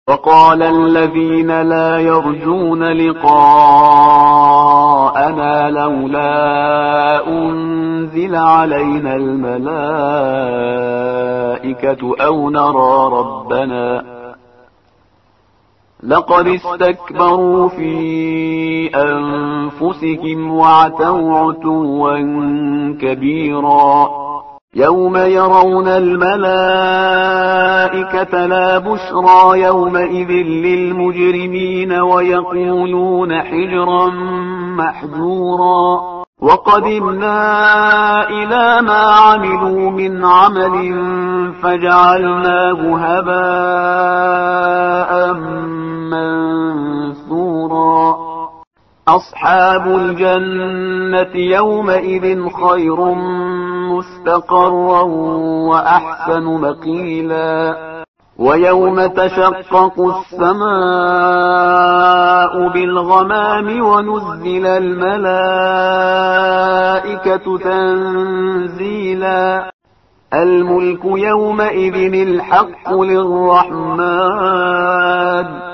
وقال الذين لا يرجون لقاءنا لولا أنزل علينا الملائكة أو نرى ربنا لقد استكبروا في أنفسهم وعتوا عتوا كبيرا يوم يرون الملائكة لا بشرى يومئذ للمجرمين ويقولون حجرا محجورا وقدمنا إلى ما عملوا من عمل فجعلناه هباء منثورا أصحاب الجنة يومئذ خير مستقرا وأحسن مقيلا ويوم تشقق السماء بالغمام ونزل الملائكة تنزيلا الملك يومئذ الحق للرحمن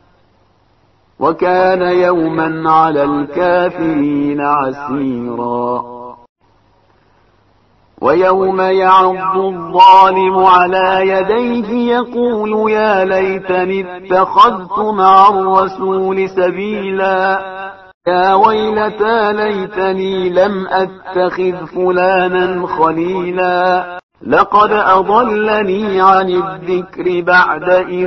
وكان يوما على الكافرين عسيرا ويوم يعض الظالم على يديه يقول يا ليتني اتخذت مع الرسول سبيلا يا ويلتى ليتني لم أتخذ فلانا خليلا لقد أضلني عن الذكر بعد إذ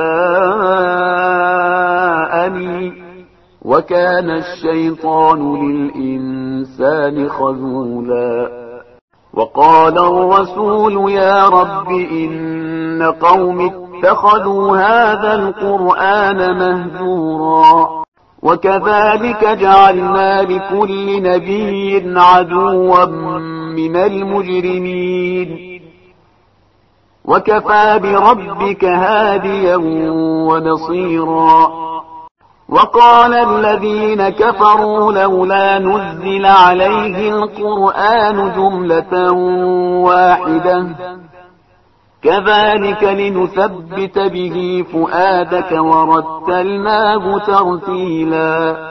جاءني وكان الشيطان للإنسان خذولا وقال الرسول يا رب إن قوم اتخذوا هذا القرآن مهجورا وكذلك جعلنا لكل نبي عدوا من المجرمين وكفى بربك هاديا ونصيرا وقال الذين كفروا لولا نزل عليه القرآن جملة واحدة كذلك لنثبت به فؤادك ورتلناه ترتيلا